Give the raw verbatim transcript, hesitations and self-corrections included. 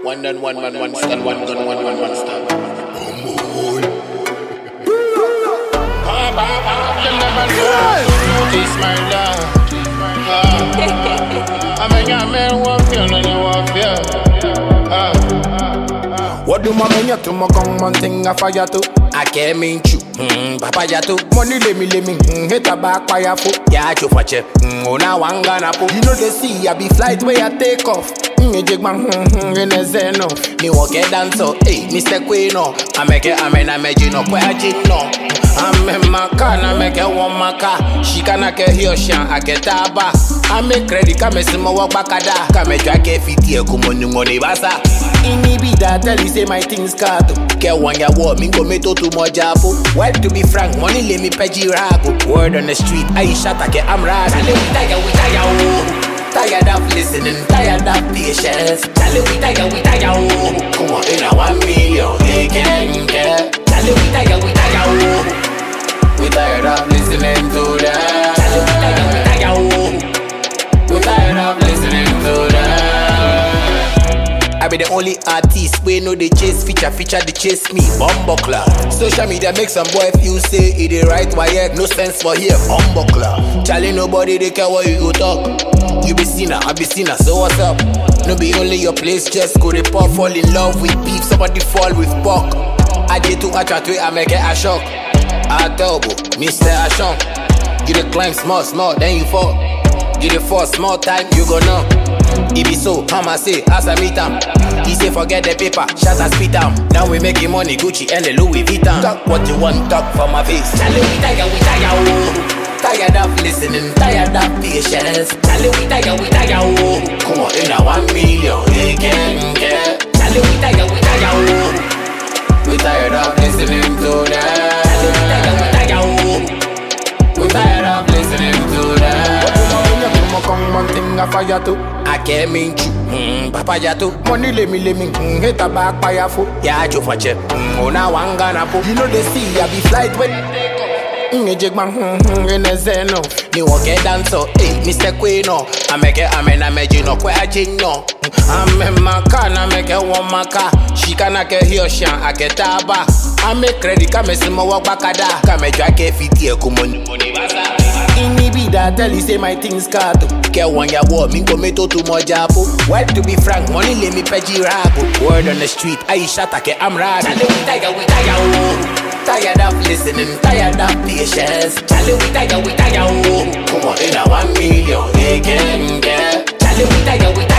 One done, one man, one stand, one gun, one man, one stand. What do my men to my gun man thing a fire to? I came in chu, hmm, papa jato. Money let me let me, hmm, hit a back fire for. Yeah, chu fache, hmm, ona wangana po. You know they see I be flight where I take off. Hmm, jig man, hmm, hmm, in a zeno. Me walk a dancer, hey, Mister Quino. I make it, I mean, I make you know, where I did no. I'm in my car, I make a one my car. She can't get here, shan, I get taba. I make credit, come and see my walk back at that. Come and drag a fit here, come on, you money, basa. Ini be that tell you say my things cut. Get one ya war, me go me to too much jabo. Well to be frank, money let me pay rago. Word on the street, I shot I get I'm right. Tell we tired, we tired, oh. Tired of listening, tired of patience. Tell we tired, we tired, oh. Come on, in a one million, they can't care. Tell we tired, we tired, oh. We tired of listening to that. Tell we tired, we tired, oh. We tired of listening to that. I be the only artist we know they chase feature, feature they chase me, bumbuckler. Social media make some boy feel say it the right why yet no sense for here, bumbuckler. Charlie nobody they care what you go talk. You be sinner, I be sinner, so what's up? No be only your place, just go they pop, fall in love with beef, somebody fall with pork. I did too much at way, I make it a shock. I double, Mister Ashon. You the climb small, small, then you fall. You the fall small time, you go know. It be so, I'ma say, as I meet him. He say forget the paper, shut and spit down. Now we making money, Gucci and the Louis Vuitton. Talk what you want, talk for my face. Charlie, we tired, we tired, oh. Tired of listening, tired of patience. Charlie, we tired, we tired, oh. Come on, in a one million, they can't care. Charlie, we tired, we tired, oh. We tired of listening to that. Charlie, we tired, we tired, oh. We tired of listening to that. One thing I fire to. I came in chu, hmm, papa jato. Money let me let me, hmm, hit a back fire for. Yeah, chu fache, hmm, ona wangana po. You know they see I be flight when hmm, jig man, hmm, hmm, in a zeno. Me walk a dancer, hey, Mister Quino. I make it, I mean, I make you know, where I did no. I'm in my car, I make it one my car. She can't get here, shan, I get taba. I make credit, come and see my walk back at that. Come and drag a fit here, come on, money, basa. Ini be that tell you say my things cut. Get one ya war, me go me to too much jabo. Well to be frank, money let me pay rago. Word on the street, I shot I get I'm right. Charlie we tired, we tired, oh. Tired of listening, tired of patience. Charlie we tired, we tired, oh. Come on, in a one million, they can't get. Charlie we tired, we tired.